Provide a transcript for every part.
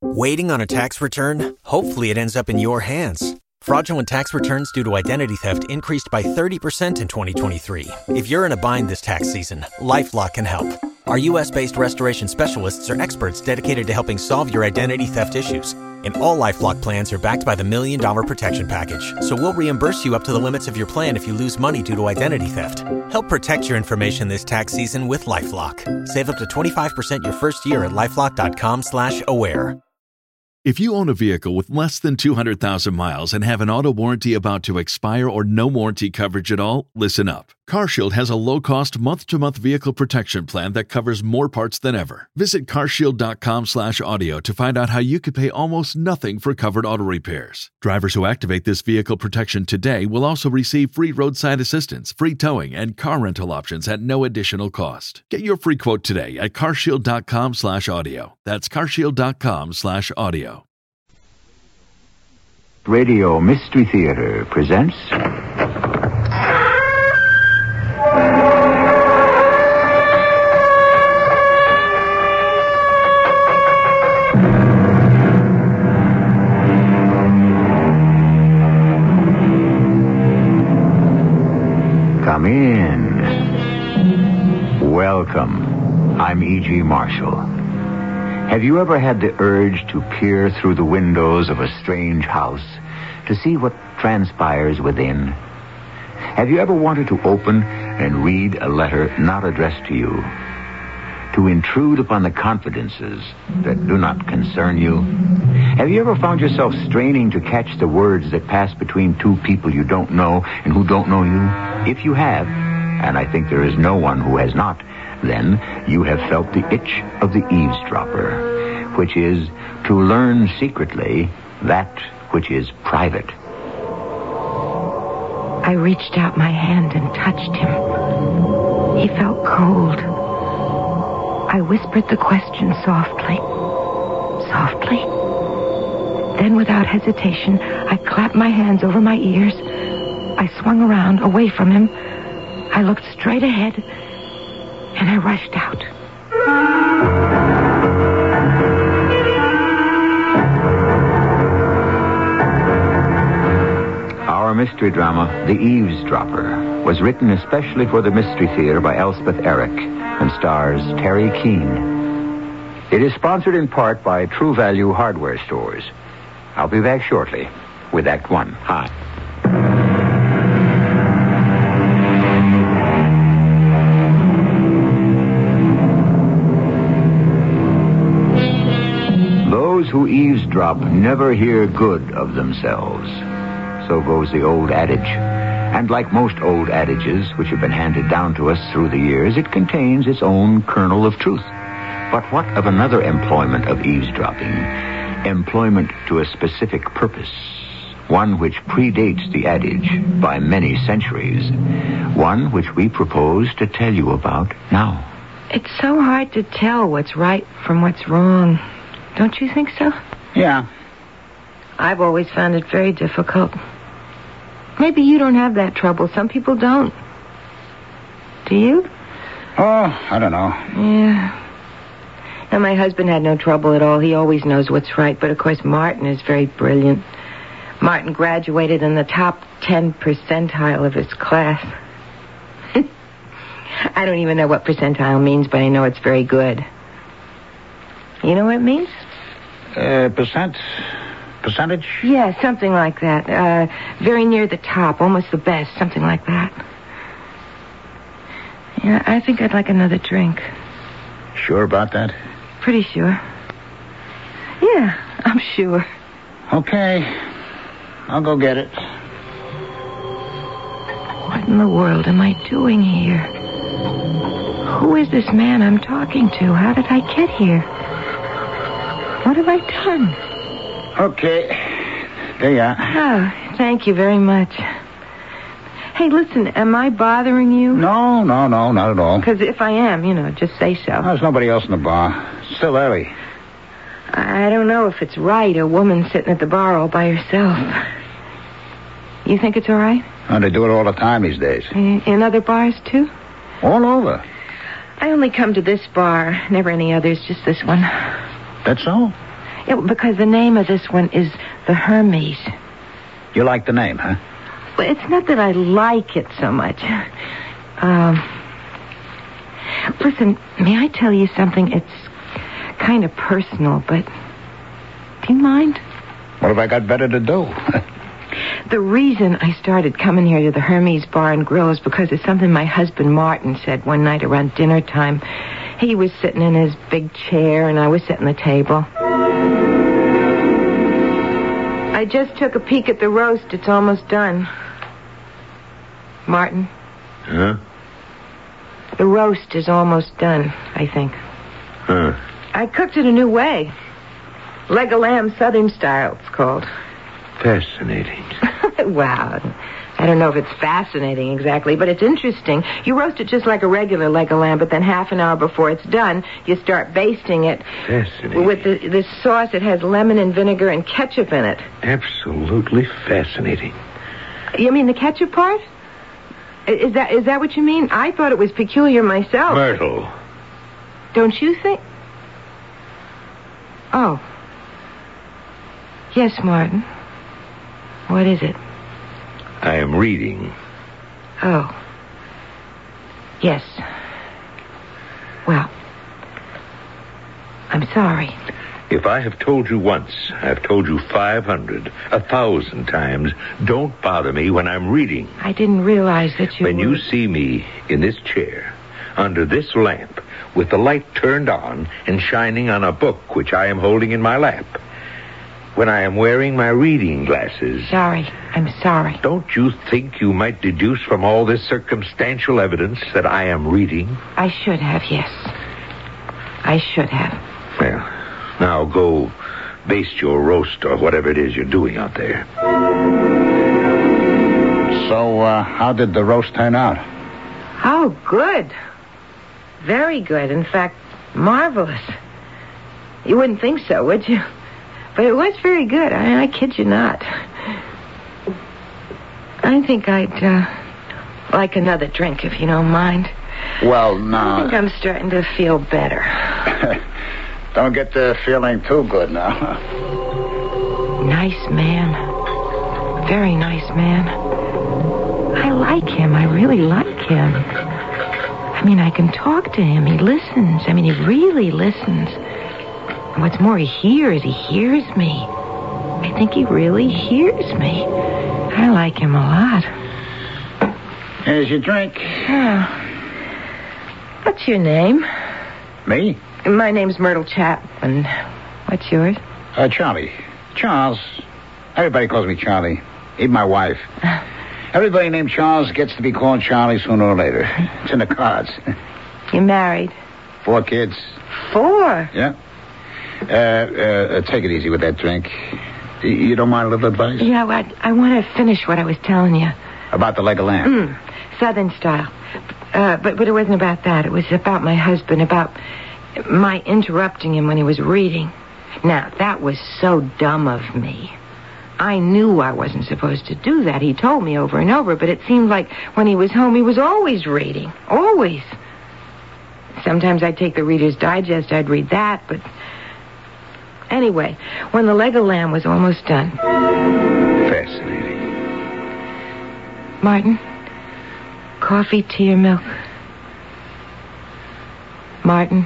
Waiting on a tax return? Hopefully it ends up in your hands. Fraudulent tax returns due to identity theft increased by 30% in 2023. If you're in a bind this tax season, LifeLock can help. Our U.S.-based restoration specialists are experts dedicated to helping solve your identity theft issues. And all LifeLock plans are backed by the $1 Million Protection Package. So we'll reimburse you up to the limits of your plan if you lose money due to identity theft. Help protect your information this tax season with LifeLock. Save up to 25% your first year at LifeLock.com/aware. If you own a vehicle with less than 200,000 miles and have an auto warranty about to expire or no warranty coverage at all, listen up. CarShield has a low-cost month-to-month vehicle protection plan that covers more parts than ever. Visit carshield.com/audio to find out how you could pay almost nothing for covered auto repairs. Drivers who activate this vehicle protection today will also receive free roadside assistance, free towing, and car rental options at no additional cost. Get your free quote today at carshield.com/audio. That's carshield.com/audio. Radio Mystery Theater presents... Come in. Welcome. I'm E.G. Marshall. Have you ever had the urge to peer through the windows of a strange house to see what transpires within? Have you ever wanted to open and read a letter not addressed to you? To intrude upon the confidences that do not concern you? Have you ever found yourself straining to catch the words that pass between two people you don't know and who don't know you? If you have, and I think there is no one who has not, then you have felt the itch of the eavesdropper, which is to learn secretly that which is private. I reached out my hand and touched him. He felt cold. I whispered the question softly. Softly. Then, without hesitation, I clapped my hands over my ears. I swung around, away from him. I looked straight ahead, and I rushed out. Our mystery drama, The Eavesdropper, was written especially for the Mystery Theater by Elspeth Eric and stars Terry Keane. It is sponsored in part by True Value Hardware Stores. I'll be back shortly with Act One. Hi. Those who eavesdrop never hear good of themselves. So goes the old adage. And like most old adages which have been handed down to us through the years, it contains its own kernel of truth. But what of another employment of eavesdropping? Employment to a specific purpose. One which predates the adage by many centuries. One which we propose to tell you about now. It's so hard to tell what's right from what's wrong. Don't you think so? Yeah. I've always found it very difficult. Maybe you don't have that trouble. Some people don't. Do you? Oh, I don't know. Yeah. Now, my husband had no trouble at all. He always knows what's right. But, of course, Martin is very brilliant. Martin graduated in the top 10 percentile of his class. I don't even know what percentile means, but I know it's very good. You know what it means? Percentage? Yeah, something like that. Very near the top, almost the best, something like that. Yeah, I think I'd like another drink. Sure about that? Pretty sure. Yeah, I'm sure. Okay. I'll go get it. What in the world am I doing here? Who is this man I'm talking to? How did I get here? What have I done? Okay. There you are. Oh, thank you very much. Hey, listen, am I bothering you? No, not at all. Because if I am, just say so. There's nobody else in the bar. It's still early. I don't know if it's right, a woman sitting at the bar all by herself. You think it's all right? Oh, they do it all the time these days. In other bars, too? All over. I only come to this bar, never any others, just this one. That's so? Yeah, because the name of this one is The Hermes. You like the name, huh? Well, it's not that I like it so much. Listen, may I tell you something? It's kind of personal, but do you mind? What have I got better to do? The reason I started coming here to the Hermes Bar and Grill is because of something my husband Martin said one night around dinner time. He was sitting in his big chair, and I was sitting at the table. I just took a peek at the roast. It's almost done. Martin? Huh? The roast is almost done, I think. Huh. I cooked it a new way. Leg of lamb Southern style, it's called. Fascinating. Wow. I don't know if it's fascinating exactly, but it's interesting. You roast it just like a regular leg of lamb, but then half an hour before it's done, you start basting it. Fascinating. With this sauce. It has lemon and vinegar and ketchup in it. Absolutely fascinating. You mean the ketchup part? Is that what you mean? I thought it was peculiar myself. Myrtle. Don't you think? Oh. Yes, Martin. What is it? I am reading. Oh. Yes. Well, I'm sorry. If I have told you once, I've told you 500, 1,000 times, don't bother me when I'm reading. I didn't realize that you When were... you see me in this chair, under this lamp, with the light turned on and shining on a book which I am holding in my lap, when I am wearing my reading glasses... Sorry. I'm sorry. Don't you think you might deduce from all this circumstantial evidence that I am reading? I should have, yes. I should have. Well, now go baste your roast or whatever it is you're doing out there. So, how did the roast turn out? Oh, good. Very good. In fact, marvelous. You wouldn't think so, would you? But it was very good. I kid you not. I think I'd like another drink, if you don't mind. Well, no. I think I'm starting to feel better. Don't get the feeling too good now. Nice man. Very nice man. I like him. I really like him. I mean, I can talk to him. He listens. I mean, he really listens. And what's more, he hears me. I think he really hears me. I like him a lot. Here's your drink. What's your name? Me? My name's Myrtle Chapman. What's yours? Charlie. Charles. Everybody calls me Charlie. Even my wife. Everybody named Charles gets to be called Charlie sooner or later. It's in the cards. You married? 4 kids. 4? Yeah. Take it easy with that drink. You don't mind a little advice? Yeah, I want to finish what I was telling you. About the leg of lamb? Southern style. But it wasn't about that. It was about my husband, about my interrupting him when he was reading. Now, that was so dumb of me. I knew I wasn't supposed to do that. He told me over and over, but it seemed like when he was home, he was always reading. Always. Sometimes I'd take the Reader's Digest, I'd read that, but... Anyway, when the leg of lamb was almost done... Fascinating. Martin, coffee, tea, or milk? Martin?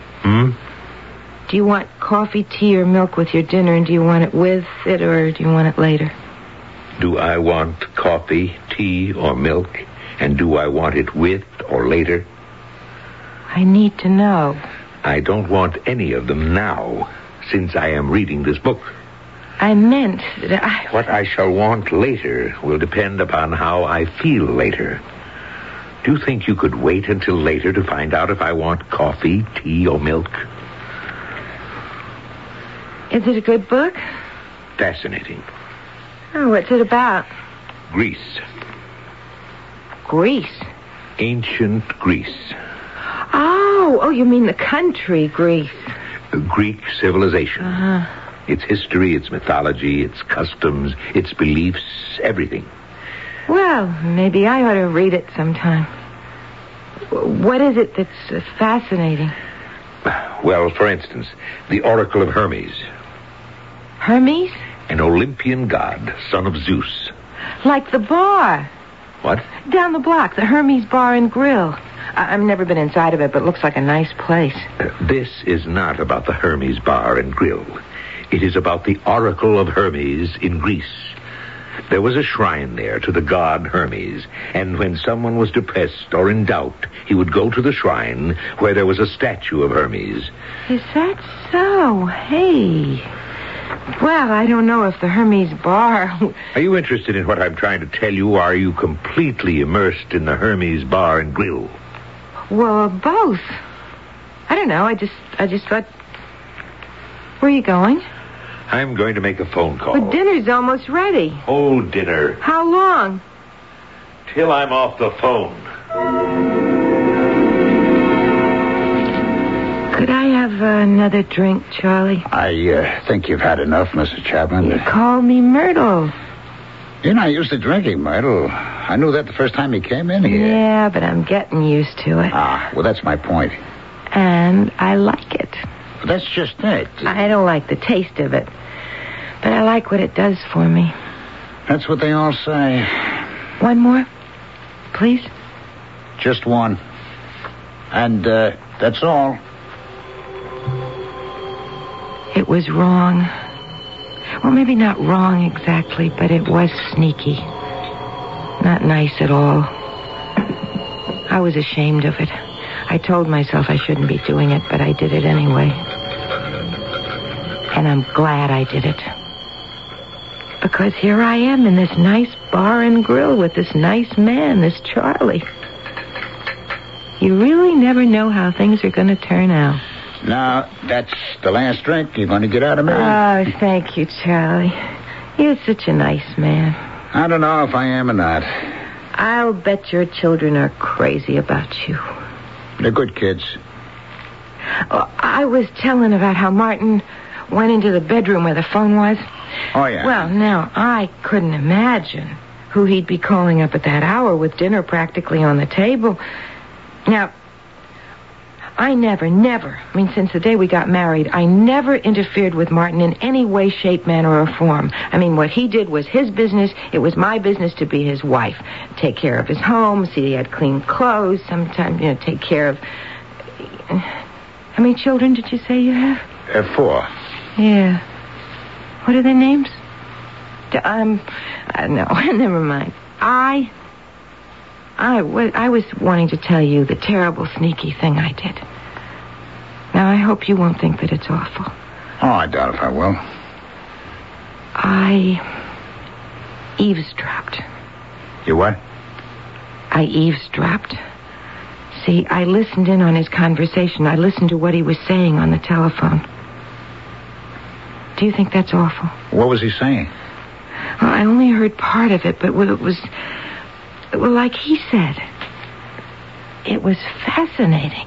Do you want coffee, tea, or milk with your dinner, and do you want it with it, or do you want it later? Do I want coffee, tea, or milk? And do I want it with or later? I need to know. I don't want any of them now, since I am reading this book. I meant that What I shall want later will depend upon how I feel later. Do you think you could wait until later to find out if I want coffee, tea, or milk? Is it a good book? Fascinating. Oh, what's it about? Greece. Greece? Ancient Greece. Oh, you mean the country, Greece. Greek civilization. Uh-huh. Its history, its mythology, its customs, its beliefs, everything. Well, maybe I ought to read it sometime. What is it that's fascinating? Well, for instance, the Oracle of Hermes. Hermes? An Olympian god, son of Zeus. Like the bar. What? Down the block, the Hermes Bar and Grill. I've never been inside of it, but it looks like a nice place. This is not about the Hermes Bar and Grill. It is about the Oracle of Hermes in Greece. There was a shrine there to the god Hermes, and when someone was depressed or in doubt, he would go to the shrine where there was a statue of Hermes. Is that so? Hey. Well, I don't know if the Hermes Bar... Are you interested in what I'm trying to tell you, or are you completely immersed in the Hermes Bar and Grill? Well, both. I don't know. I just thought... Where are you going? I'm going to make a phone call. But dinner's almost ready. Oh, dinner. How long? Till I'm off the phone. Could I have another drink, Charlie? I think you've had enough, Mrs. Chapman. You called me Myrtle. You're not used to drinking, Myrtle. I knew that the first time you came in here. Yeah, but I'm getting used to it. Ah, well, that's my point. And I like it. But that's just it. I don't like the taste of it. But I like what it does for me. That's what they all say. One more, please? Just one. And, that's all. It was wrong. Well, maybe not wrong exactly, but it was sneaky. Not nice at all. I was ashamed of it. I told myself I shouldn't be doing it, but I did it anyway. And I'm glad I did it. Because here I am in this nice bar and grill with this nice man, this Charlie. You really never know how things are going to turn out. Now, that's the last drink you're going to get out of me. Oh, thank you, Charlie. You're such a nice man. I don't know if I am or not. I'll bet your children are crazy about you. They're good kids. Oh, I was telling about how Martin went into the bedroom where the phone was. Oh, yeah. Well, now, I couldn't imagine who he'd be calling up at that hour with dinner practically on the table. Now, I never, since the day we got married, I never interfered with Martin in any way, shape, manner, or form. I mean, what he did was his business. It was my business to be his wife. Take care of his home, see he had clean clothes, sometimes, take care of... How many children did you say you have? 4. Yeah. What are their names? No, never mind. I was wanting to tell you the terrible, sneaky thing I did. Now, I hope you won't think that it's awful. Oh, I doubt if I will. I eavesdropped. You what? I eavesdropped. See, I listened in on his conversation. I listened to what he was saying on the telephone. Do you think that's awful? What was he saying? Well, I only heard part of it, but it was... Well, like he said, it was fascinating.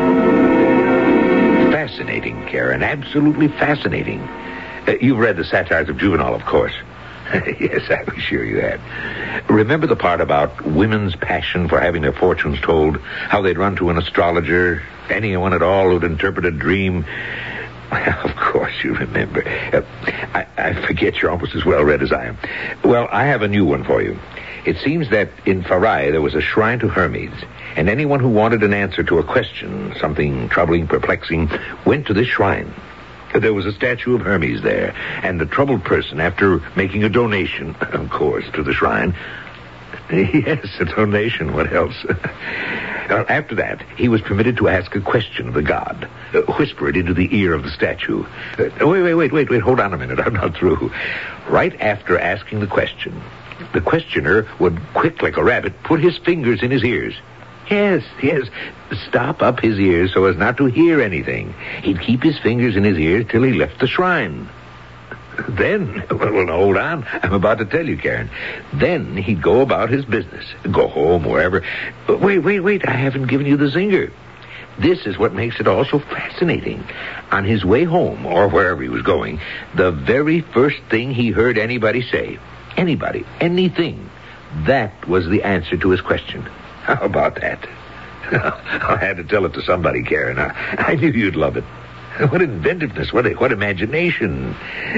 Fascinating, Karen. Absolutely fascinating. You've read the satires of Juvenal, of course. Yes, I was sure you had. Remember the part about women's passion for having their fortunes told? How they'd run to an astrologer, anyone at all who'd interpret a dream. Well, of course you remember. I forget you're almost as well read as I am. Well, I have a new one for you. It seems that in Farai there was a shrine to Hermes, and anyone who wanted an answer to a question, something troubling, perplexing, went to this shrine. There was a statue of Hermes there, and the troubled person, after making a donation, of course, to the shrine... Yes, a donation, what else? After that, he was permitted to ask a question of the god. Whisper it into the ear of the statue. Wait, hold on a minute, I'm not through. Right after asking the question, the questioner would, quick like a rabbit, put his fingers in his ears. Yes, stop up his ears so as not to hear anything. He'd keep his fingers in his ears till he left the shrine. Then, well, hold on. I'm about to tell you, Karen. Then he'd go about his business. Go home, wherever. Wait. I haven't given you the zinger. This is what makes it all so fascinating. On his way home, or wherever he was going, the very first thing he heard anybody say, anything, that was the answer to his question. How about that? I had to tell it to somebody, Karen. I knew you'd love it. What inventiveness, what imagination.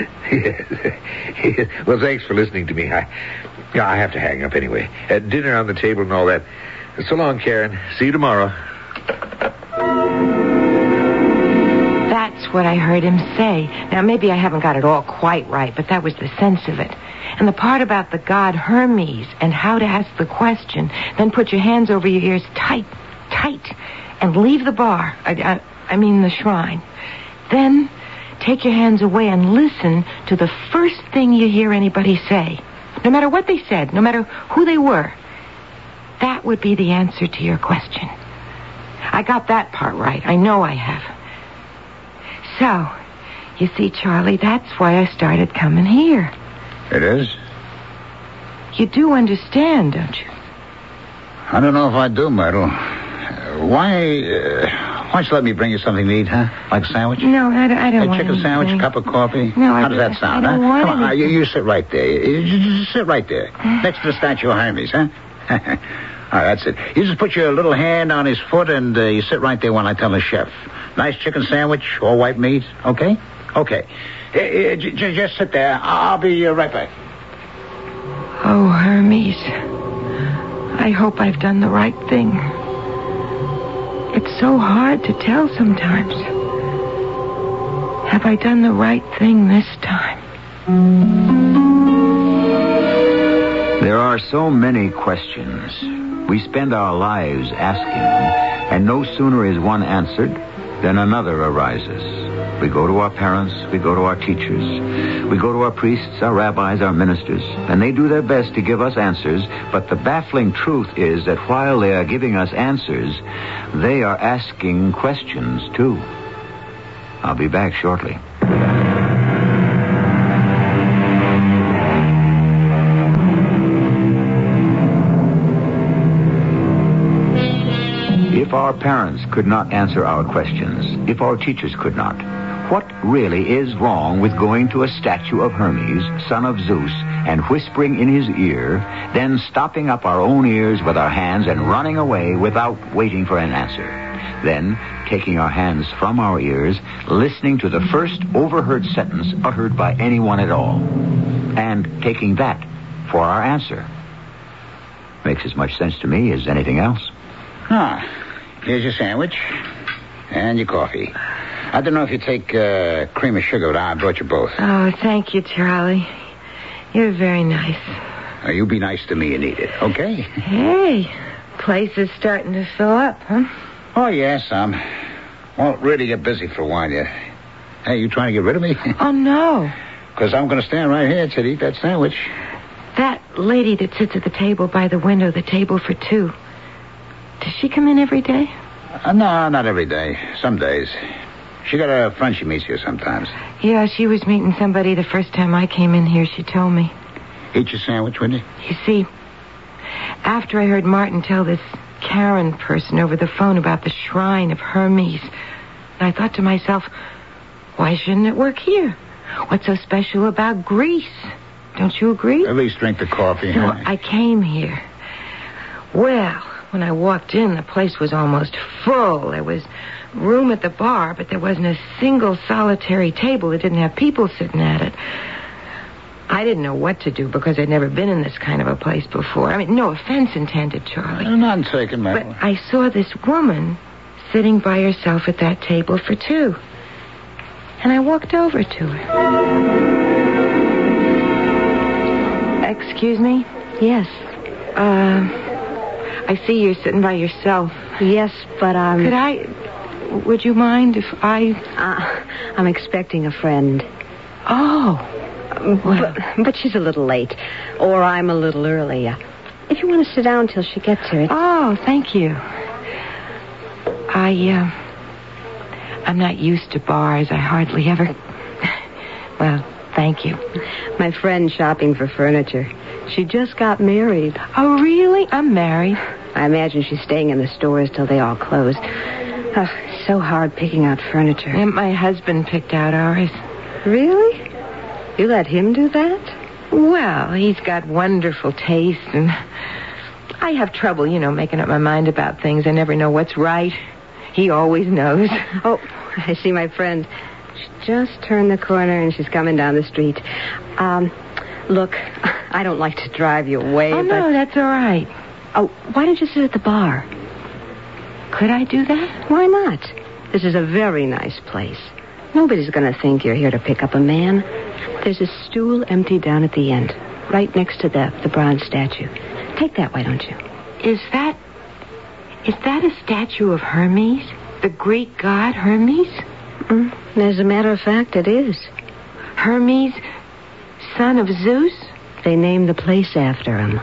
Well, thanks for listening to me. I have to hang up anyway. Dinner on the table and all that. So long, Karen. See you tomorrow. That's what I heard him say. Now, maybe I haven't got it all quite right, but that was the sense of it. And the part about the god Hermes and how to ask the question, then put your hands over your ears tight, and leave the bar. I mean the shrine. Then take your hands away and listen to the first thing you hear anybody say. No matter what they said, no matter who they were. That would be the answer to your question. I got that part right. I know I have. So, you see, Charlie, that's why I started coming here. It is? You do understand, don't you? I don't know if I do, Myrtle. Why don't you let me bring you something to eat, huh? Like a sandwich? No, I don't a want chicken sandwich, a cup of coffee? No, How does that sound, I don't want Come on, anything. you sit right there. You just sit right there. Next to the statue of Hermes, huh? All right, that's it. You just put your little hand on his foot and you sit right there while I tell the chef. Nice chicken sandwich, all white meat, okay? Okay. Just sit there. I'll be right back. Oh, Hermes. I hope I've done the right thing. It's so hard to tell sometimes. Have I done the right thing this time? There are so many questions. We spend our lives asking, and no sooner is one answered than another arises. We go to our parents, we go to our teachers, we go to our priests, our rabbis, our ministers, and they do their best to give us answers, but the baffling truth is that while they are giving us answers, they are asking questions too. I'll be back shortly. If our parents could not answer our questions, if our teachers could not, what really is wrong with going to a statue of Hermes, son of Zeus, and whispering in his ear, then stopping up our own ears with our hands and running away without waiting for an answer? Then, taking our hands from our ears, listening to the first overheard sentence uttered by anyone at all, and taking that for our answer. Makes as much sense to me as anything else. Here's your sandwich and your coffee. I don't know if you take cream or sugar, but I brought you both. Oh, thank you, Charlie. You're very nice. Now, you be nice to me and eat it, okay? Hey, place is starting to fill up, huh? Oh, yes, won't really get busy for a while yet. Hey, you trying to get rid of me? Oh, no. Because I'm going to stand right here to eat that sandwich. That lady that sits at the table by the window, the table for two, does she come in every day? No, not every day. Some days. She got a friend she meets here sometimes. Yeah, she was meeting somebody the first time I came in here, she told me. Eat your sandwich, would you? You see, after I heard Martin tell this Karen person over the phone about the shrine of Hermes, I thought to myself, why shouldn't it work here? What's so special about Greece? Don't you agree? At least drink the coffee. So I came here. Well, when I walked in, the place was almost full. There was room at the bar, but there wasn't a single solitary table that didn't have people sitting at it. I didn't know what to do because I'd never been in this kind of a place before. I mean, no offense intended, Charlie. None taken, But Myrtle. I saw this woman sitting by herself at that table for two. And I walked over to her. Excuse me? Yes. I see you're sitting by yourself. Yes, but Would you mind if I... I'm expecting a friend. Oh. Well, But she's a little late. Or I'm a little early. If you want to sit down till she gets here. oh, thank you. I'm not used to bars. I hardly ever... Well, thank you. My friend shopping for furniture. She just got married. Oh, really? I'm married. I imagine she's staying in the stores till they all close. Oh, so hard picking out furniture. And my husband picked out ours. Really? You let him do that? Well, he's got wonderful taste, and I have trouble, making up my mind about things. I never know what's right. He always knows. Oh, I see my friend. She just turned the corner and she's coming down the street. Look, I don't like to drive you away, Oh, no, that's all right. Oh, why don't you sit at the bar? Could I do that? Why not? This is a very nice place. Nobody's going to think you're here to pick up a man. There's a stool empty down at the end, right next to the bronze statue. Take that, why don't you? Is that a statue of Hermes? The Greek god Hermes? As a matter of fact, it is. Hermes, son of Zeus? They named the place after him.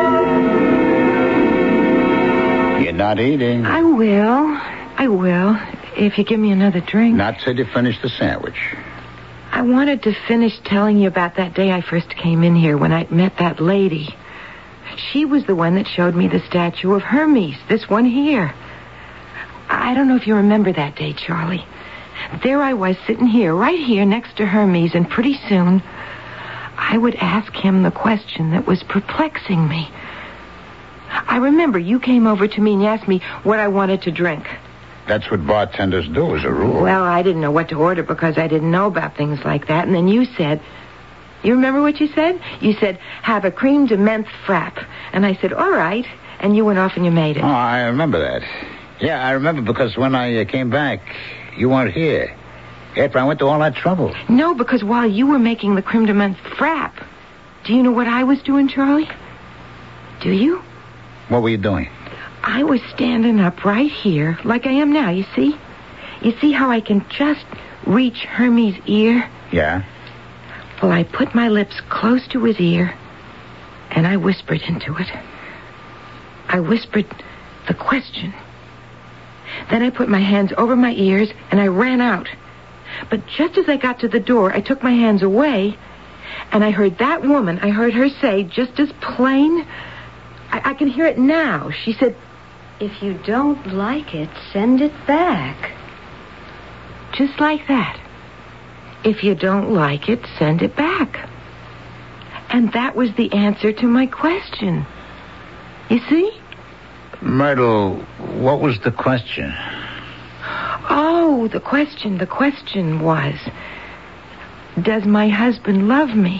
You're not eating. I will, if you give me another drink. Not till you finish the sandwich. I wanted to finish telling you about that day I first came in here when I met that lady. She was the one that showed me the statue of Hermes, this one here. I don't know if you remember that day, Charlie. There I was sitting here, right here next to Hermes, and pretty soon I would ask him the question that was perplexing me. I remember you came over to me and asked me what I wanted to drink. That's what bartenders do as a rule. Well, I didn't know what to order because I didn't know about things like that. And then you said, you remember what you said? You said, have a creme de menthe frap. And I said, all right. And you went off and you made it. Oh, I remember that. Yeah, I remember because when I came back, you weren't here. After I went to all that trouble. No, because while you were making the creme de menthe frap, do you know what I was doing, Charlie? Do you? What were you doing? I was standing up right here, like I am now, you see? You see how I can just reach Hermes' ear? Yeah. Well, I put my lips close to his ear, and I whispered into it. I whispered the question. Then I put my hands over my ears, and I ran out. But just as I got to the door, I took my hands away, and I heard that woman, I heard her say, just as plain, I can hear it now. She said, if you don't like it, send it back. Just like that. If you don't like it, send it back. And that was the answer to my question. You see? Myrtle, what was the question? Oh, the question was, does my husband love me?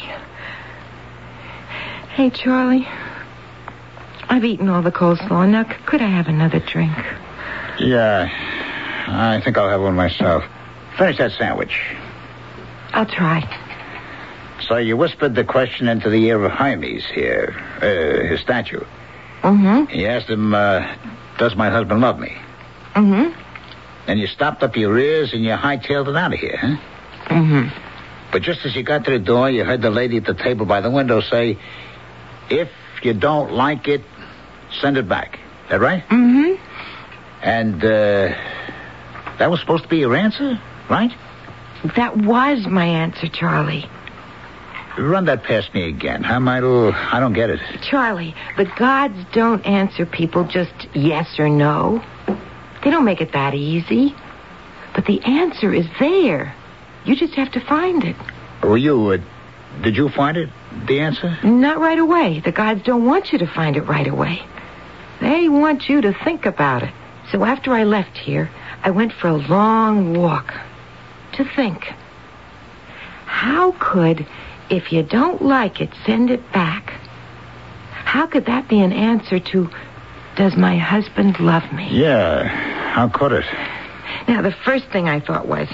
Hey, Charlie, I've eaten all the coleslaw. Now, could I have another drink? Yeah, I think I'll have one myself. Finish that sandwich. I'll try. So you whispered the question into the ear of Hermes here, his statue. Mm-hmm. You asked him, does my husband love me? Mm-hmm. Then you stopped up your ears and you hightailed it out of here, huh? Mm-hmm. But just as you got to the door, you heard the lady at the table by the window say, if you don't like it, send it back. That right? Mm-hmm. And, that was supposed to be your answer, right? That was my answer, Charlie. Run that past me again, huh, Myrtle? I don't get it. Charlie, the gods don't answer people just yes or no. They don't make it that easy. But the answer is there. You just have to find it. Oh, did you find it, the answer? Not right away. The gods don't want you to find it right away. They want you to think about it. So after I left here, I went for a long walk to think. How could, if you don't like it, send it back? How could that be an answer to, does my husband love me? Yeah, how could it? Now, the first thing I thought was,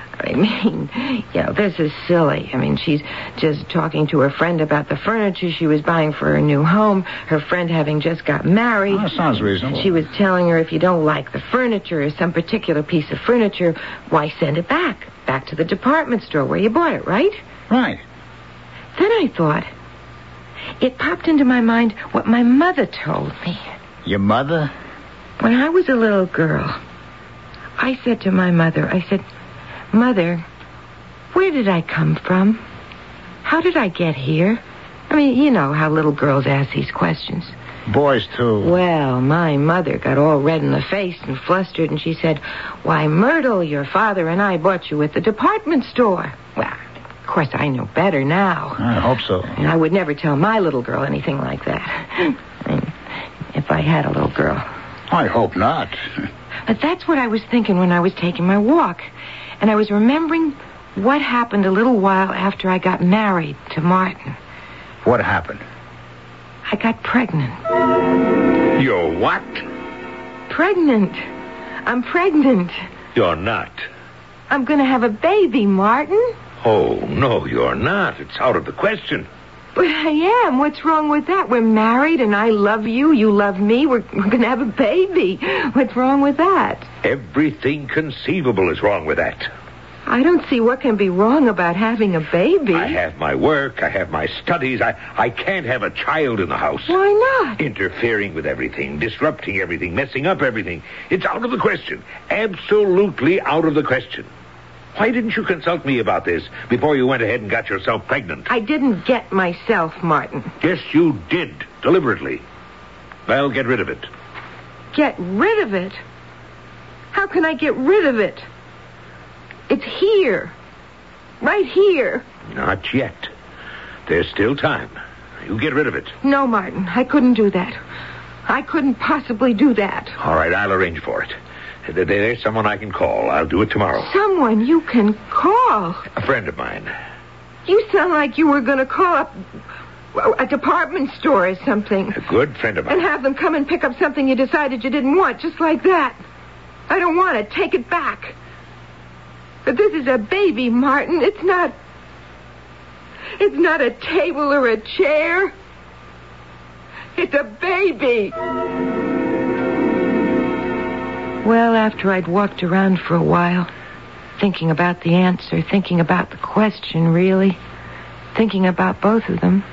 this is silly. She's just talking to her friend about the furniture she was buying for her new home, her friend having just got married. Oh, that sounds reasonable. She was telling her if you don't like the furniture or some particular piece of furniture, why send it back to the department store where you bought it, right? Right. Then I thought, it popped into my mind what my mother told me. Your mother? When I was a little girl, I said to my mother, I said, Mother, where did I come from? How did I get here? You know how little girls ask these questions. Boys, too. Well, my mother got all red in the face and flustered, and she said, why, Myrtle, your father and I bought you at the department store. Well, of course, I know better now. I hope so. And I would never tell my little girl anything like that. If I had a little girl. I hope not. But that's what I was thinking when I was taking my walk. And I was remembering what happened a little while after I got married to Martin. What happened? I got pregnant. You're what? Pregnant. I'm pregnant. You're not. I'm going to have a baby, Martin. Oh, no, you're not. It's out of the question. But I am. What's wrong with that? We're married and I love you. You love me. We're going to have a baby. What's wrong with that? Everything conceivable is wrong with that. I don't see what can be wrong about having a baby. I have my work. I have my studies. I can't have a child in the house. Why not? Interfering with everything, disrupting everything, messing up everything. It's out of the question. Absolutely out of the question. Why didn't you consult me about this before you went ahead and got yourself pregnant? I didn't get myself, Martin. Yes, you did. Deliberately. Well, get rid of it. Get rid of it? How can I get rid of it? It's here. Right here. Not yet. There's still time. You get rid of it. No, Martin, I couldn't do that. I couldn't possibly do that. All right, I'll arrange for it. There's someone I can call. I'll do it tomorrow. Someone you can call? A friend of mine. You sound like you were going to call up a department store or something. A good friend of mine. And have them come and pick up something you decided you didn't want, just like that. I don't want it. Take it back. But this is a baby, Martin. It's not a table or a chair. It's a baby. Well, after I'd walked around for a while, thinking about the answer, thinking about the question, really, thinking about both of them,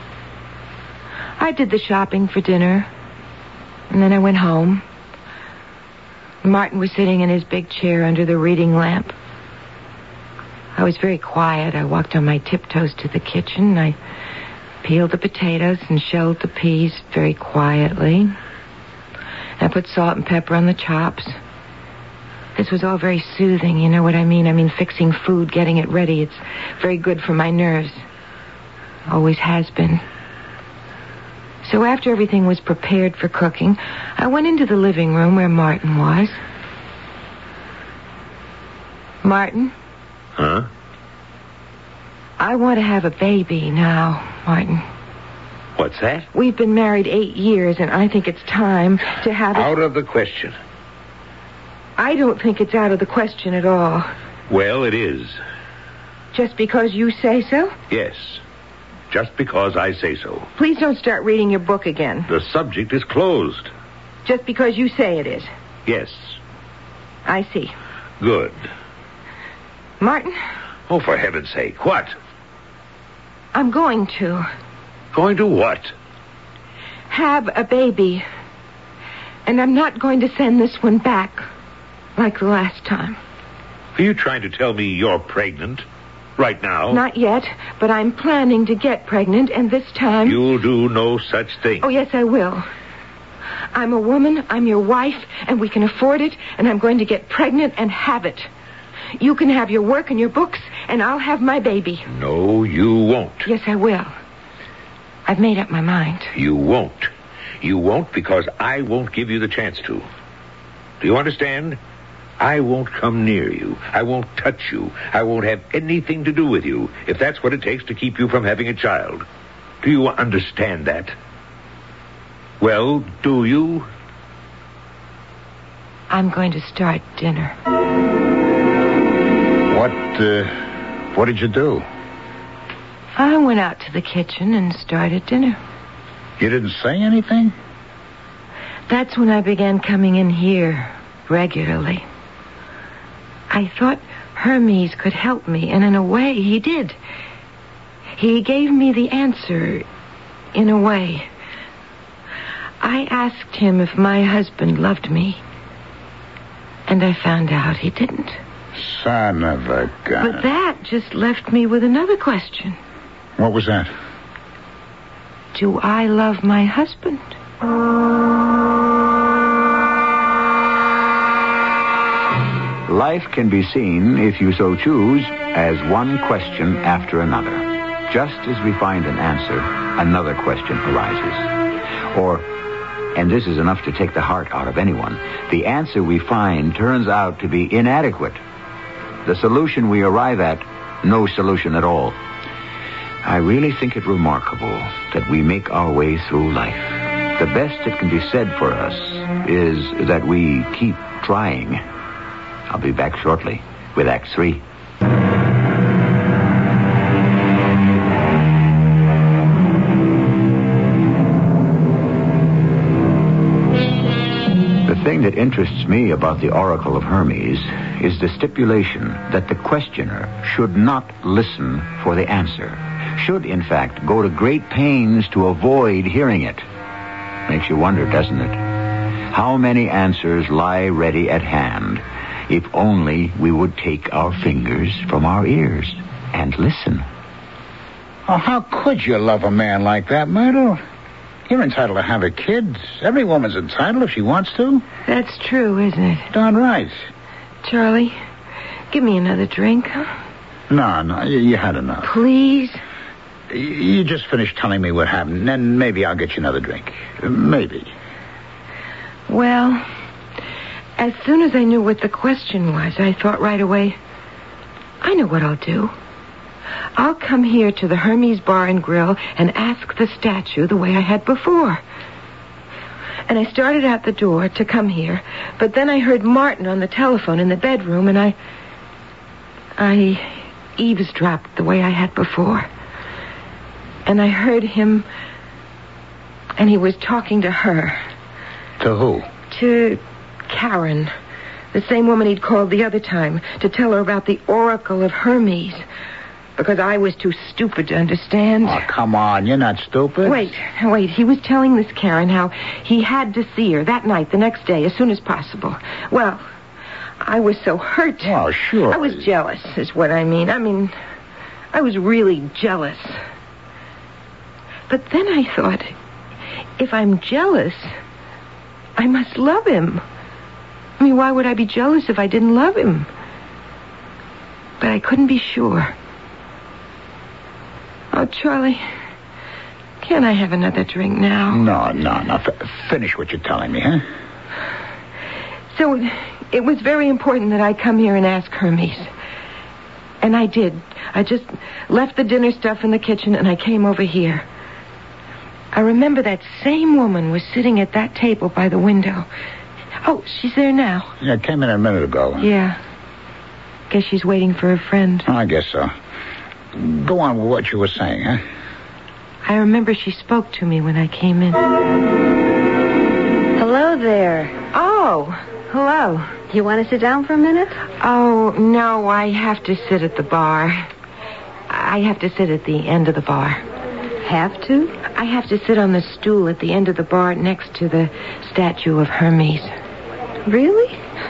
I did the shopping for dinner, and then I went home. Martin was sitting in his big chair under the reading lamp. I was very quiet. I walked on my tiptoes to the kitchen. I peeled the potatoes and shelled the peas very quietly. I put salt and pepper on the chops. This was all very soothing, you know what I mean? I mean, fixing food, getting it ready. It's very good for my nerves. Always has been. So after everything was prepared for cooking, I went into the living room where Martin was. Martin? Huh? I want to have a baby now, Martin. What's that? We've been married 8 years, and I think it's time to have Out of the question. I don't think it's out of the question at all. Well, it is. Just because you say so? Yes. Just because I say so. Please don't start reading your book again. The subject is closed. Just because you say it is. Yes. I see. Good. Martin? Oh, for heaven's sake, what? I'm going to. Going to what? Have a baby. And I'm not going to send this one back like the last time. Are you trying to tell me you're pregnant right now? Not yet, but I'm planning to get pregnant, and this time... You'll do no such thing. Oh, yes, I will. I'm a woman, I'm your wife, and we can afford it, and I'm going to get pregnant and have it. You can have your work and your books, and I'll have my baby. No, you won't. Yes, I will. I've made up my mind. You won't. You won't because I won't give you the chance to. Do you understand? I won't come near you. I won't touch you. I won't have anything to do with you if that's what it takes to keep you from having a child. Do you understand that? Well, do you? I'm going to start dinner. What did you do? I went out to the kitchen and started dinner. You didn't say anything? That's when I began coming in here regularly. I thought Hermes could help me, and in a way, he did. He gave me the answer, in a way. I asked him if my husband loved me, and I found out he didn't. Son of a gun. But that just left me with another question. What was that? Do I love my husband? Life can be seen, if you so choose, as one question after another. Just as we find an answer, another question arises. Or and this is enough to take the heart out of anyone, the answer we find turns out to be inadequate. The solution we arrive at, no solution at all. I really think it remarkable that we make our way through life. The best that can be said for us is that we keep trying. I'll be back shortly with Act 3. The thing that interests me about the Oracle of Hermes is the stipulation that the questioner should not listen for the answer, should, in fact, go to great pains to avoid hearing it. Makes you wonder, doesn't it? How many answers lie ready at hand if only we would take our fingers from our ears and listen. Oh, how could you love a man like that, Myrtle? You're entitled to have a kid. Every woman's entitled if she wants to. That's true, isn't it? Darn right. Charlie, give me another drink. No, you had enough. Please? You just finished telling me what happened, and maybe I'll get you another drink. Maybe. Well, as soon as I knew what the question was, I thought right away, I know what I'll do. I'll come here to the Hermes Bar and Grill and ask the statue the way I had before. And I started out the door to come here, but then I heard Martin on the telephone in the bedroom, and I eavesdropped the way I had before. And I heard him, and he was talking to her. To who? To Karen, the same woman he'd called the other time, to tell her about the Oracle of Hermes, because I was too stupid to understand. Oh, come on, you're not stupid. Wait, he was telling this Karen how he had to see her that night, the next day, as soon as possible. Well, I was so hurt. Oh, sure. I was jealous, is what I mean. I was really jealous. But then I thought, if I'm jealous, I must love him. Why would I be jealous if I didn't love him? But I couldn't be sure. Oh, Charlie, can't I have another drink now? No. Finish what you're telling me, huh? So it was very important that I come here and ask Hermes. And I did. I just left the dinner stuff in the kitchen and I came over here. I remember that same woman was sitting at that table by the window. Oh, she's there now. Yeah, came in a minute ago. Yeah. Guess she's waiting for a friend. I guess so. Go on with what you were saying, huh? I remember she spoke to me when I came in. Hello there. Oh, hello. You want to sit down for a minute? Oh, no, I have to sit at the bar. I have to sit at the end of the bar. Have to? I have to sit on the stool at the end of the bar next to the statue of Hermes. Really?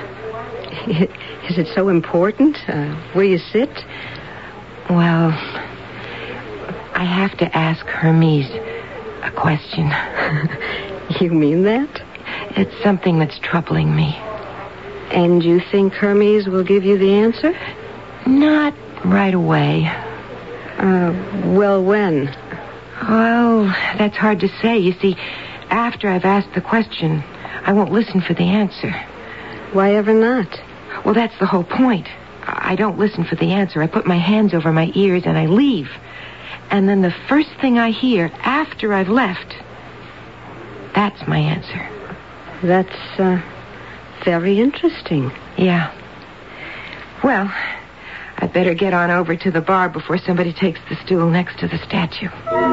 Is it so important where you sit? Well, I have to ask Hermes a question. You mean that? It's something that's troubling me. And you think Hermes will give you the answer? Not right away. Well, when? Well, that's hard to say. You see, after I've asked the question, I won't listen for the answer. Why ever not? Well, that's the whole point. I don't listen for the answer. I put my hands over my ears and I leave. And then the first thing I hear after I've left, that's my answer. That's, very interesting. Yeah. Well, I'd better get on over to the bar before somebody takes the stool next to the statue.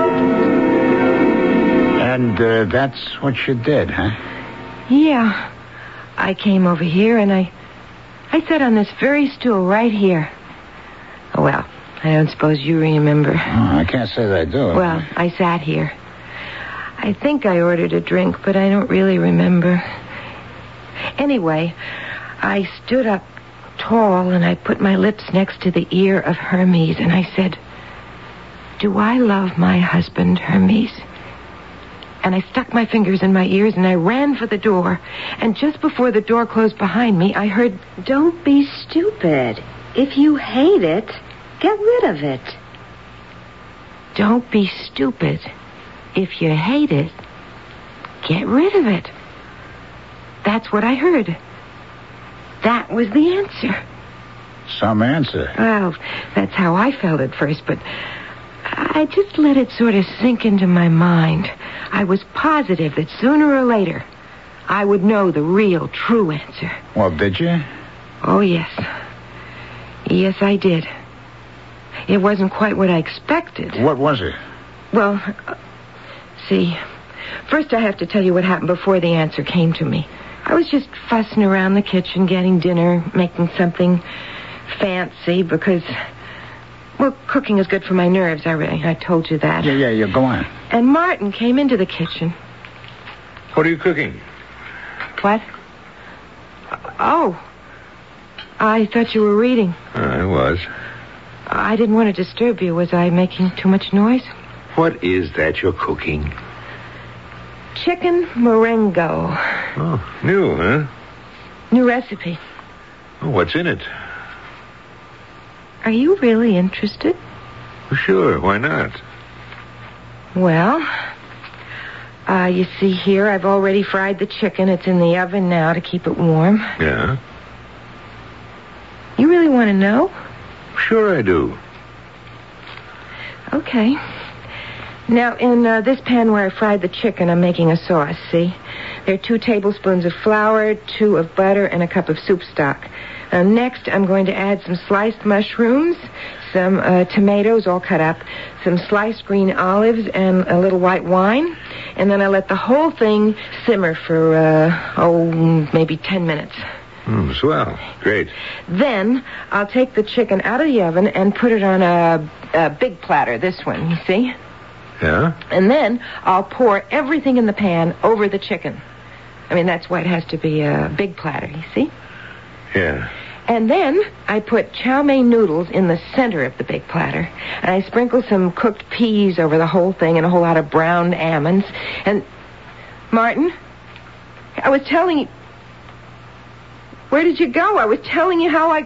And that's what you did, huh? Yeah. I came over here and I sat on this very stool right here. Oh, well, I don't suppose you remember. Oh, I can't say that I do. Well, I sat here. I think I ordered a drink, but I don't really remember. Anyway, I stood up tall and I put my lips next to the ear of Hermes and I said, "Do I love my husband, Hermes?" And I stuck my fingers in my ears and I ran for the door. And just before the door closed behind me, I heard, "Don't be stupid. If you hate it, get rid of it." "Don't be stupid. If you hate it, get rid of it. That's what I heard. That was the answer. Some answer. Well, that's how I felt at first, but I just let it sort of sink into my mind. I was positive that sooner or later I would know the real, true answer. Well, did you? Oh, yes. Yes, I did. It wasn't quite what I expected. What was it? Well, see, first I have to tell you what happened before the answer came to me. I was just fussing around the kitchen, getting dinner, making something fancy because, well, cooking is good for my nerves. I told you that. Yeah, go on. And Martin came into the kitchen. What are you cooking? What? Oh, I thought you were reading. I was. I didn't want to disturb you. Was I making too much noise? What is that you're cooking? Chicken Marengo. Oh, new, huh? New recipe. Oh, what's in it? Are you really interested? Well, sure, why not? Well, you see here, I've already fried the chicken. It's in the oven now to keep it warm. Yeah? You really want to know? Sure I do. Okay. Now, in this pan where I fried the chicken, I'm making a sauce, see? There are 2 tablespoons of flour, 2 of butter, and a cup of soup stock. Next, I'm going to add some sliced mushrooms, some tomatoes all cut up, some sliced green olives, and a little white wine. And then I let the whole thing simmer for, maybe 10 minutes. Swell. Great. Then I'll take the chicken out of the oven and put it on a big platter, this one, you see? Yeah? And then I'll pour everything in the pan over the chicken. I mean, that's why it has to be a big platter, you see? Yeah. And then I put chow mein noodles in the center of the big platter. And I sprinkle some cooked peas over the whole thing and a whole lot of browned almonds. And, Martin, I was telling you... Where did you go? I was telling you how I...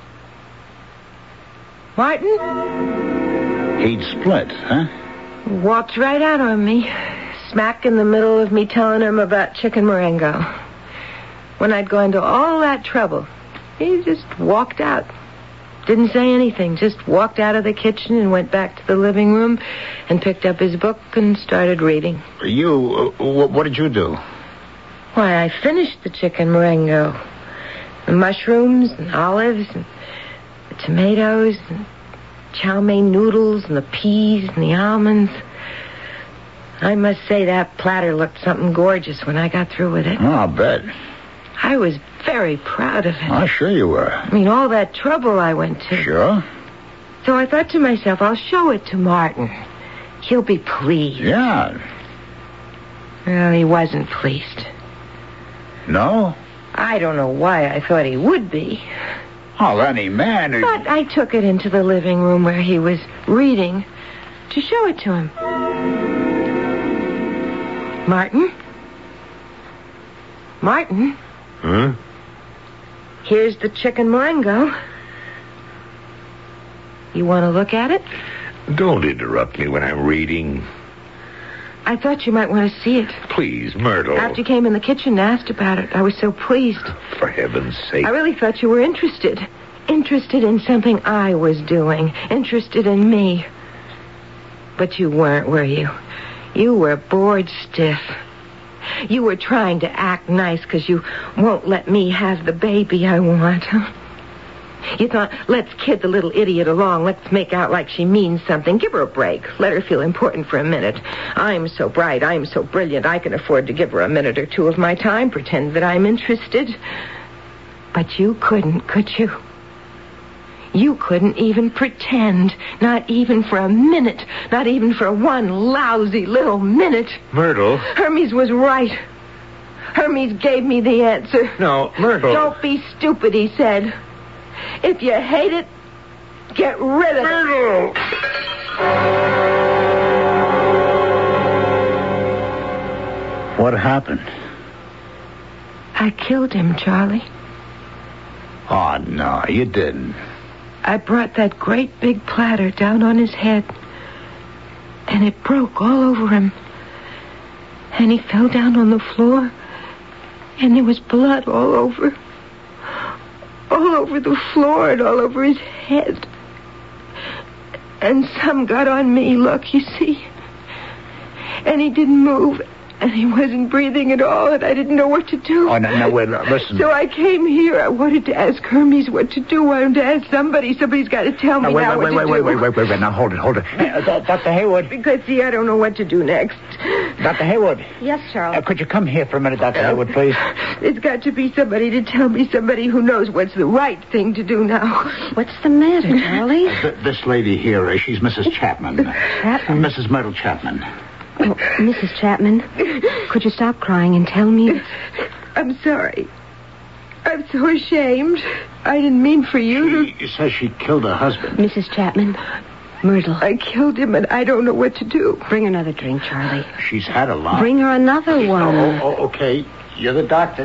Martin? He'd split, huh? Walked right out on me, smack in the middle of me telling him about chicken Marengo. When I'd gone to all that trouble, he just walked out. Didn't say anything, just walked out of the kitchen and went back to the living room and picked up his book and started reading. What did you do? Why, I finished the chicken Marengo. The mushrooms and olives and the tomatoes and chow mein noodles and the peas and the almonds. I must say that platter looked something gorgeous when I got through with it. Oh, I'll bet. I was very proud of it. Oh, sure you were. I mean, all that trouble I went to. Sure. So I thought to myself, I'll show it to Martin. He'll be pleased. Yeah. Well, he wasn't pleased. No? I don't know why I thought he would be. Oh, any man... But I took it into the living room where he was reading to show it to him. Martin? Martin? Huh? Here's the chicken Marengo. You want to look at it? Don't interrupt me when I'm reading. I thought you might want to see it. Please, Myrtle. After you came in the kitchen and asked about it, I was so pleased. For heaven's sake. I really thought you were interested. Interested in something I was doing. Interested in me. But you weren't, were you? You were bored stiff. You were trying to act nice because you won't let me have the baby I want. You thought, let's kid the little idiot along. Let's make out like she means something. Give her a break. Let her feel important for a minute. I'm so bright. I'm so brilliant. I can afford to give her a minute or two of my time. Pretend that I'm interested. But you couldn't, could you? You couldn't even pretend. Not even for a minute. Not even for one lousy little minute. Myrtle. Hermes was right. Hermes gave me the answer. No, Myrtle. Don't be stupid, he said. If you hate it, get rid of it. What happened? I killed him, Charlie. Oh, no, you didn't. I brought that great big platter down on his head, and it broke all over him. And he fell down on the floor. And there was blood all over. All over the floor and all over his head. And some got on me, look, you see. And he didn't move. And he wasn't breathing at all, and I didn't know what to do. Oh, no, wait, listen. So I came here. I wanted to ask Hermes what to do. I wanted to ask somebody. Somebody's got to tell me now what to do. Wait. Now, hold it. Dr. Haywood. Because, see, I don't know what to do next. Dr. Haywood. Yes, Charles. Could you come here for a minute, Dr. Haywood, please? There's got to be somebody to tell me, somebody who knows what's the right thing to do now. What's the matter, Charlie? This lady here, she's Mrs. Chapman. Chapman? Mrs. Myrtle Chapman. Oh, Mrs. Chapman, could you stop crying and tell me? I'm sorry. I'm so ashamed. I didn't mean for you to... She says she killed her husband. Mrs. Chapman, Myrtle. I killed him, and I don't know what to do. Bring another drink, Charlie. She's had a lot. Bring her another one. Oh, okay. You're the doctor.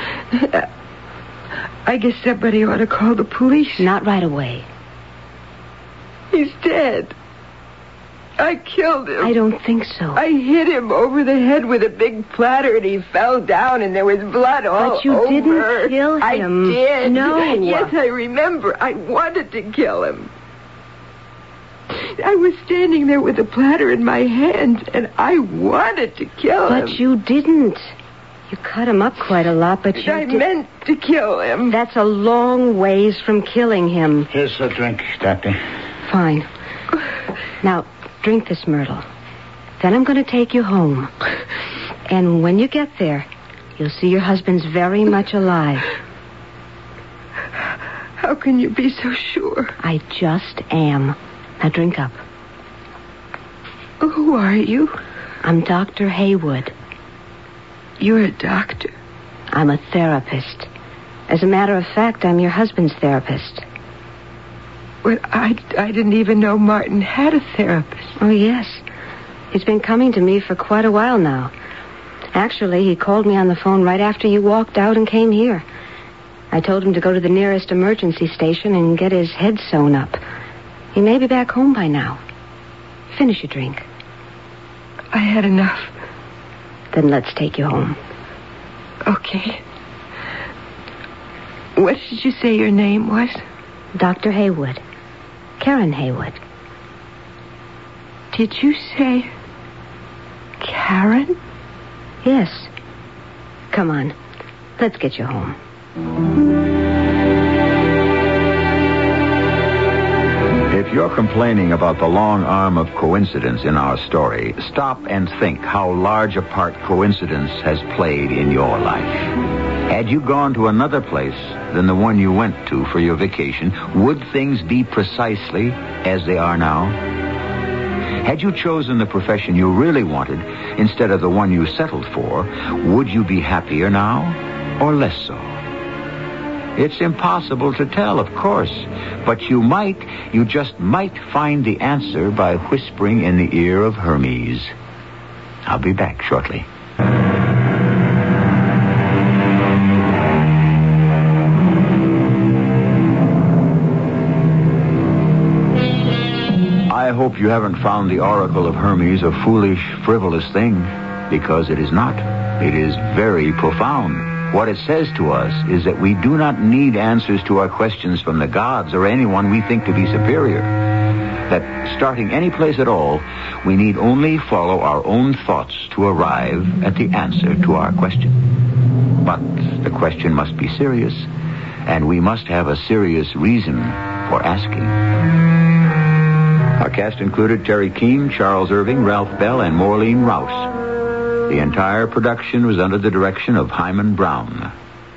I guess somebody ought to call the police. Not right away. He's dead. I killed him. I don't think so. I hit him over the head with a big platter, and he fell down, and there was blood all over. But you didn't kill him. I did. No. Yes, I remember. I wanted to kill him. I was standing there with the platter in my hand, and I wanted to kill him. But you didn't. You cut him up quite a lot, but I meant to kill him. That's a long ways from killing him. Here's a drink, Doctor. Fine. Now, drink this, Myrtle. Then I'm going to take you home. And when you get there, you'll see your husband's very much alive. How can you be so sure? I just am. Now drink up. Who are you? I'm Dr. Haywood. You're a doctor? I'm a therapist. As a matter of fact, I'm your husband's therapist. Well, I didn't even know Martin had a therapist. Oh, yes. He's been coming to me for quite a while now. Actually, he called me on the phone right after you walked out and came here. I told him to go to the nearest emergency station and get his head sewn up. He may be back home by now. Finish your drink. I had enough. Then let's take you home. Okay. What did you say your name was? Dr. Haywood. Karen Haywood. Did you say Karen? Yes. Come on. Let's get you home. If you're complaining about the long arm of coincidence in our story, stop and think how large a part coincidence has played in your life. Had you gone to another place than the one you went to for your vacation, would things be precisely as they are now? Had you chosen the profession you really wanted instead of the one you settled for, would you be happier now or less so? It's impossible to tell, of course, but you just might find the answer by whispering in the ear of Hermes. I'll be back shortly. I hope you haven't found the Oracle of Hermes a foolish, frivolous thing, because it is not. It is very profound. What it says to us is that we do not need answers to our questions from the gods or anyone we think to be superior. That starting any place at all, we need only follow our own thoughts to arrive at the answer to our question. But the question must be serious, and we must have a serious reason for asking. Our cast included Terry Keane, Charles Irving, Ralph Bell, and Maureen Rouse. The entire production was under the direction of Hyman Brown.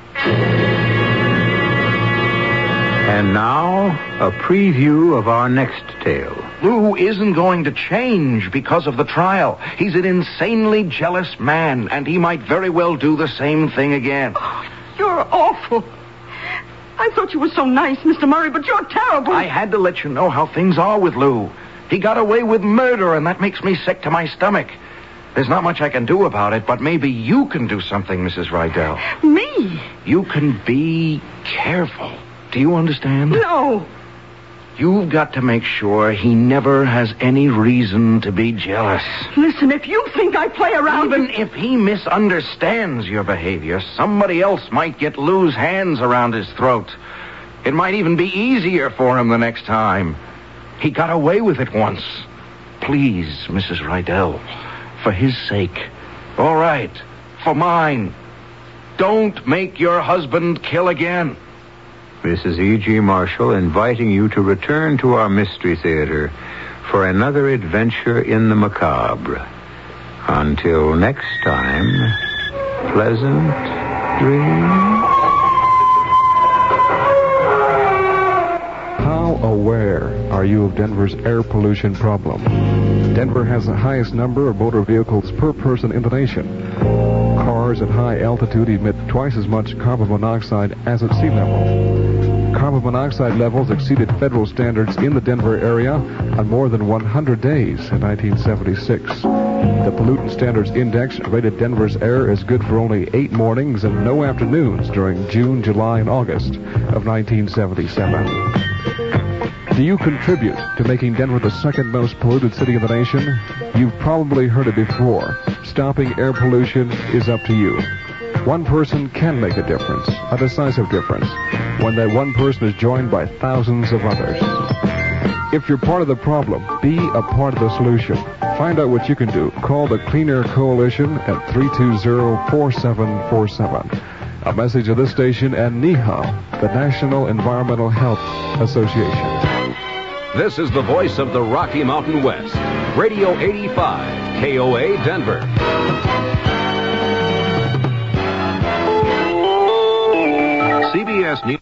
And now, a preview of our next tale. Lou isn't going to change because of the trial. He's an insanely jealous man, and he might very well do the same thing again. Oh, you're awful. I thought you were so nice, Mr. Murray, but you're terrible. I had to let you know how things are with Lou. He got away with murder, and that makes me sick to my stomach. There's not much I can do about it, but maybe you can do something, Mrs. Rydell. Me? You can be careful. Do you understand? No. You've got to make sure he never has any reason to be jealous. Listen, if you think I play around... Even if he misunderstands your behavior, somebody else might get Lou's hands around his throat. It might even be easier for him the next time. He got away with it once. Please, Mrs. Rydell, for his sake. All right, for mine. Don't make your husband kill again. Mrs. E.G. Marshall inviting you to return to our Mystery Theater for another adventure in the macabre. Until next time, pleasant dreams. How aware are you of Denver's air pollution problem? Denver has the highest number of motor vehicles per person in the nation. Cars at high altitude emit twice as much carbon monoxide as at sea level. Carbon monoxide levels exceeded federal standards in the Denver area on more than 100 days in 1976. The Pollutant Standards Index rated Denver's air as good for only 8 mornings and no afternoons during June, July, and August of 1977. Do you contribute to making Denver the second most polluted city in the nation? You've probably heard it before. Stopping air pollution is up to you. One person can make a difference, a decisive difference, when that one person is joined by thousands of others. If you're part of the problem, be a part of the solution. Find out what you can do. Call the Clean Air Coalition at 320-4747. A message of this station and NEHA, the National Environmental Health Association. This is the voice of the Rocky Mountain West. Radio 85, KOA Denver. CBS News.